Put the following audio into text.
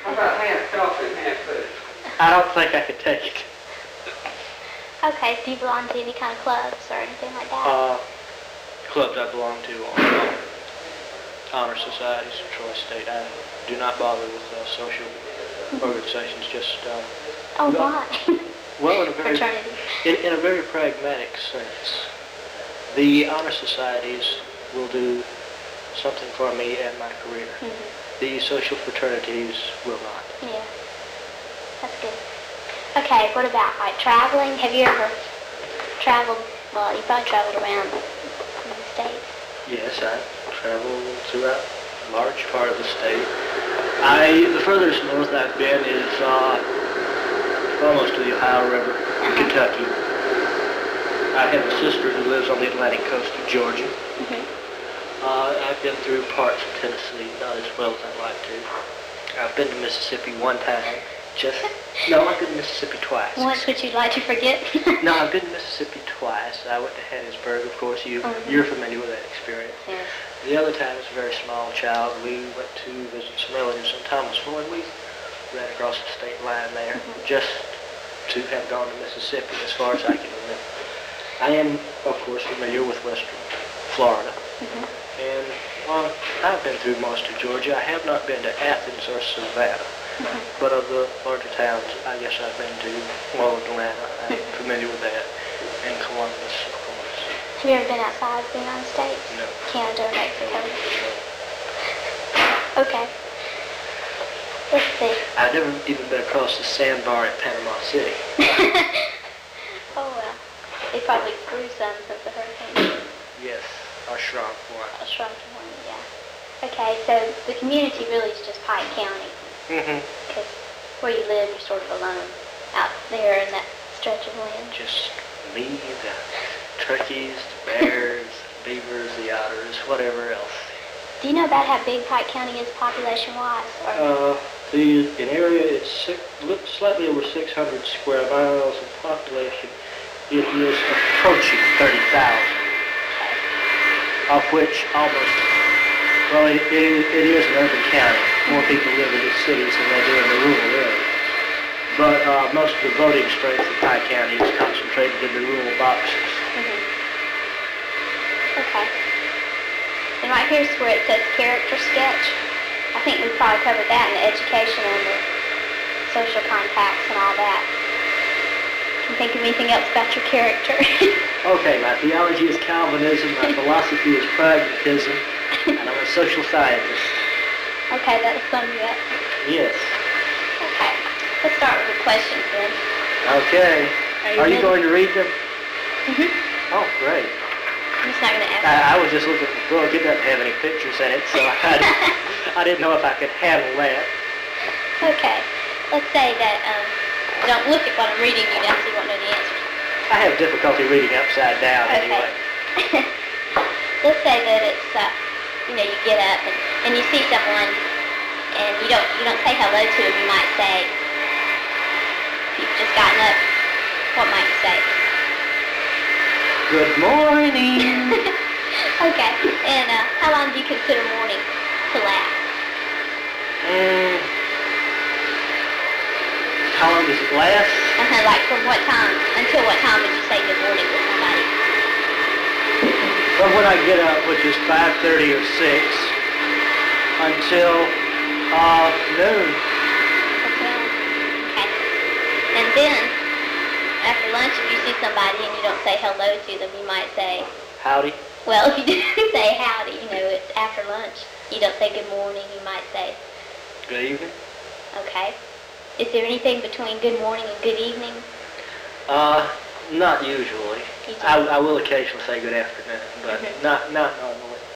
How about half coffee and half food? I don't think I could take it. Okay, do you belong to any kind of clubs or anything like that? Clubs I belong to are honor societies, Troy State. I do not bother with social organizations. Just Oh, why? well, in a very Fraternity. in a very pragmatic sense, the honor societies will do something for me and my career. The social fraternities will not. Yeah, that's good. Okay, what about like traveling? Have you ever traveled? Well, you probably traveled around in the States. Yes, I travel throughout a large part of the state. The furthest north I've been is almost to the Ohio River in Kentucky. I have a sister who lives on the Atlantic coast of Georgia. I've been through parts of Tennessee, not as well as I'd like to. I've been to Mississippi one time. No, I've been to Mississippi twice. Once would you like to forget? No, I've been to Mississippi twice. I went to Hattiesburg, of course. You're familiar with that experience. Yes. The other time, as a very small child, we went to visit some relatives in Thomasville, and we ran across the state line there just to have gone to Mississippi, as far as I can remember. I am, of course, familiar with western Florida. And I've been through most of Georgia. I have not been to Athens or Savannah. But of the larger towns, I guess I've been to, well, Atlanta. I'm familiar with that. And Columbus, of course. Have you ever been outside the United States? No. Canada or Mexico? No. Okay. Let's see. I've never even been across the sandbar at Panama City. Oh, well. They probably grew some since the hurricane. Yes, or shrunk one. A shrunk one, yeah. Okay, so the community really is just Pike County. Because where you live, you're sort of alone out there in that stretch of land. Just me, the turkeys, the bears, the beavers, the otters, whatever else. Do you know about how big Pike County is population-wise? The area is slightly over 600 square miles in population. It is approaching 30,000, of which almost, well, it is an urban county. More people live in the cities than they do in the rural areas. But most of the voting strength in Pike County is concentrated in the rural boxes. Okay. And right here's where it says character sketch. I think we probably covered that in the education and the social contacts and all that. Can you think of anything else about your character? Okay, my theology is Calvinism, my philosophy is pragmatism, and I'm a social scientist. Okay, that'll sum you up. Yes. Okay. Let's start with the questions then. Okay. Are you going to read them? Oh, great. I'm just not going to ask. I was just looking at the book. It doesn't have any pictures in it, so I didn't know if I could handle that. Okay. Let's say that, don't look at what I'm reading you now so you won't know the answers. I have difficulty reading upside down anyway. Let's say that it's, you get up and you see someone and you don't say hello to them. You might say, if you've just gotten up, what might you say? Good morning. Okay. And how long do you consider morning to last? How long does it last? Like from what time until what time would you say good morning to somebody? From when I get up, which is 5:30 or 6, until noon. Okay. And then, after lunch, if you see somebody and you don't say hello to them, you might say... Howdy. Well, if you do say howdy, it's after lunch. You don't say good morning, you might say... Good evening. Okay. Is there anything between good morning and good evening? Not usually. I will occasionally say good afternoon, but not normally.